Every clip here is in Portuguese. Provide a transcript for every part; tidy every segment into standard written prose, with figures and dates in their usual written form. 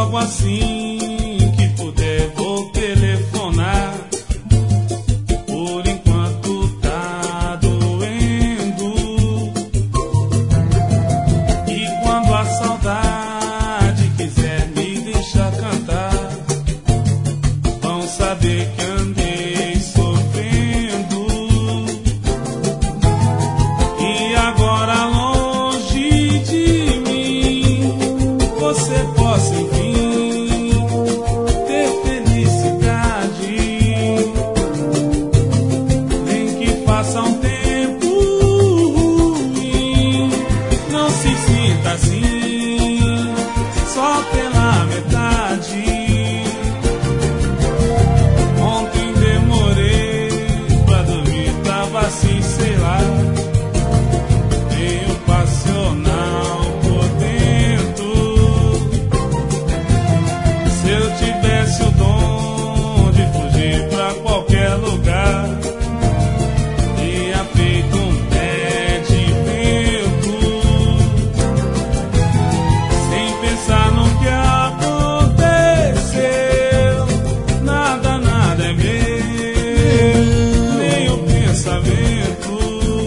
logo assim que puder vou telefonar. Por enquanto tá doendo. E quando a saudade quiser me deixar cantar, vão saber que andei sofrendo. E agora longe de mim, você possa enfim ter felicidade. Nem que faça um tempo ruim, não se sinta assim só pela metade. Ontem demorei pra dormir, tava assim, sei lá, meio passional por dentro. Se eu tivesse o dom de fugir pra qualquer lugar, teria feito um pé de vento, sem pensar no que aconteceu. Nada, nada é meu, nem o pensamento.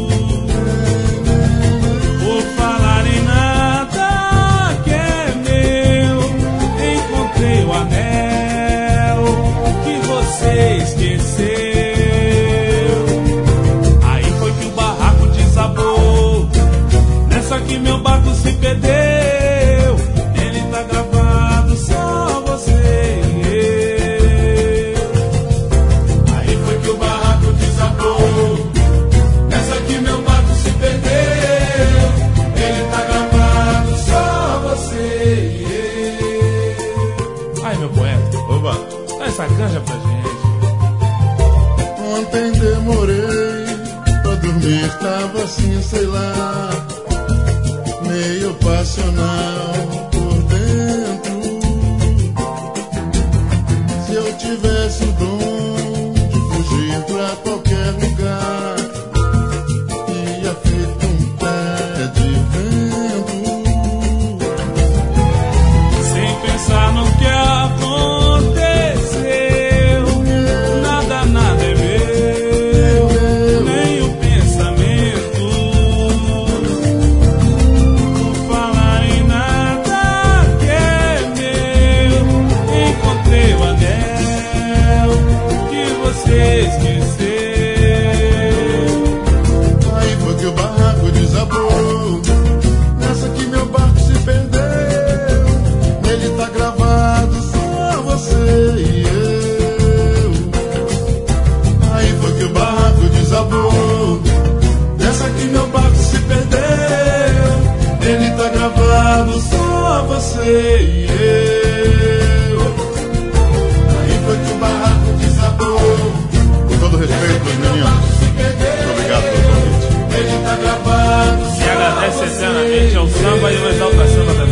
Por falar em nada que é meu, encontrei o anel que você esqueceu. Aí foi que o barraco desabou, nessa que meu barco se perdeu. Ele tá gravado, só você e eu. Aí foi que o barraco desabou, nessa que meu barco se perdeu. Ele tá gravado, só você e eu. Ai, meu poeta, Oba! dá essa canja pra gente. Ontem demorei pra dormir, tava assim, sei lá, meio passional por dentro. Se eu tivesse o dom de fugir pra qualquer lugar, ia feito um pé de vento, Sem pensar no que aconteceu. Nada, nada é meu, nem o pensamento. Por falar em nada que é meu, encontrei o anel que você esqueceu. Aí foi que o barraco desabou, nessa que meu barco se perdeu. Nele tá gravado só você e eu. Aí foi que o barraco desabou, nessa que meu barco se perdeu. Nele tá gravado só você e eu. Aí foi que o barraco desabou. Com todo respeito, meninos. Obrigado pelo convite. Se agradece eternamente ao samba e uma exaltação da